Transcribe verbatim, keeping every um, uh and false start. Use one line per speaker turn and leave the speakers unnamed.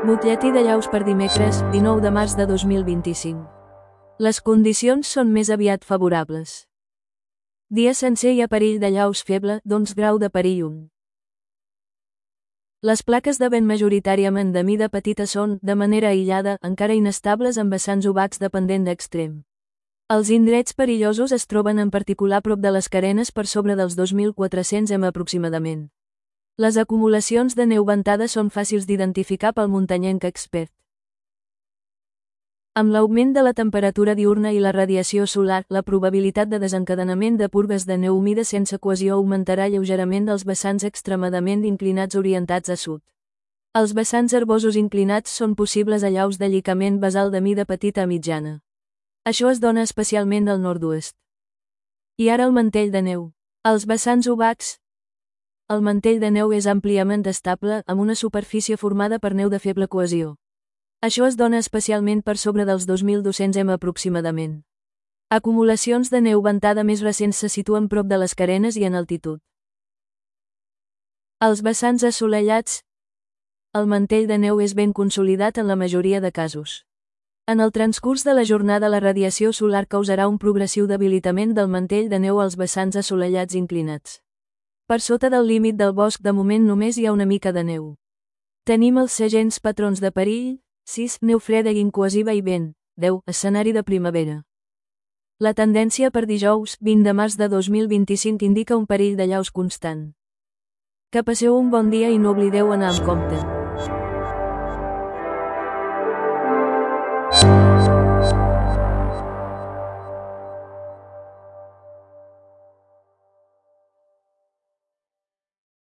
Butlletí de llaus per dimecres, dinou de març de dos mil vint-i-cinc. Les condicions són més aviat favorables. Dia sencer hi ha perill de llaus feble, d'onze grau de perill un. Les plaques de vent majoritàriament de mida petita són, de manera aïllada, encara inestables amb vessants obacs dependent d'extrem. Els indrets perillosos es troben en particular prop de les carenes per sobre dels dos mil quatre-cents metres aproximadament. Les acumulacions de neu ventada són fàcils d'identificar pel muntanyenc expert. Amb l'augment de la temperatura diürna i la radiació solar, la probabilitat de desencadenament de purgues de neu humida sense cohesió augmentarà lleugerament dels vessants extremadament inclinats orientats a sud. Els vessants herbosos inclinats són possibles a llaus de llicament basal de mida petita a mitjana. Això es dona especialment al nord-oest. I ara el mantell de neu. Els vessants obacs. El mantell de neu és àmpliament estable, amb una superfície formada per neu de feble cohesió. Això es dona especialment per sobre dels dos mil dos-cents metres aproximadament. Acumulacions de neu ventada més recents se situen prop de les carenes i en altitud. Els vessants assolellats. El mantell de neu és ben consolidat en la majoria de casos. En el transcurs de la jornada la radiació solar causarà un progressiu debilitament del mantell de neu als vessants assolellats inclinats. Per sota del límit del bosc de moment només hi ha una mica de neu. Tenim els segents patrons de perill. sis. Neu freda i incohesiva i vent. deu. Escenari de primavera. La tendència per dijous, vint de març de dos mil vint-i-cinc indica un perill de llaus constant. Que passeu un bon dia i no oblideu anar amb compte.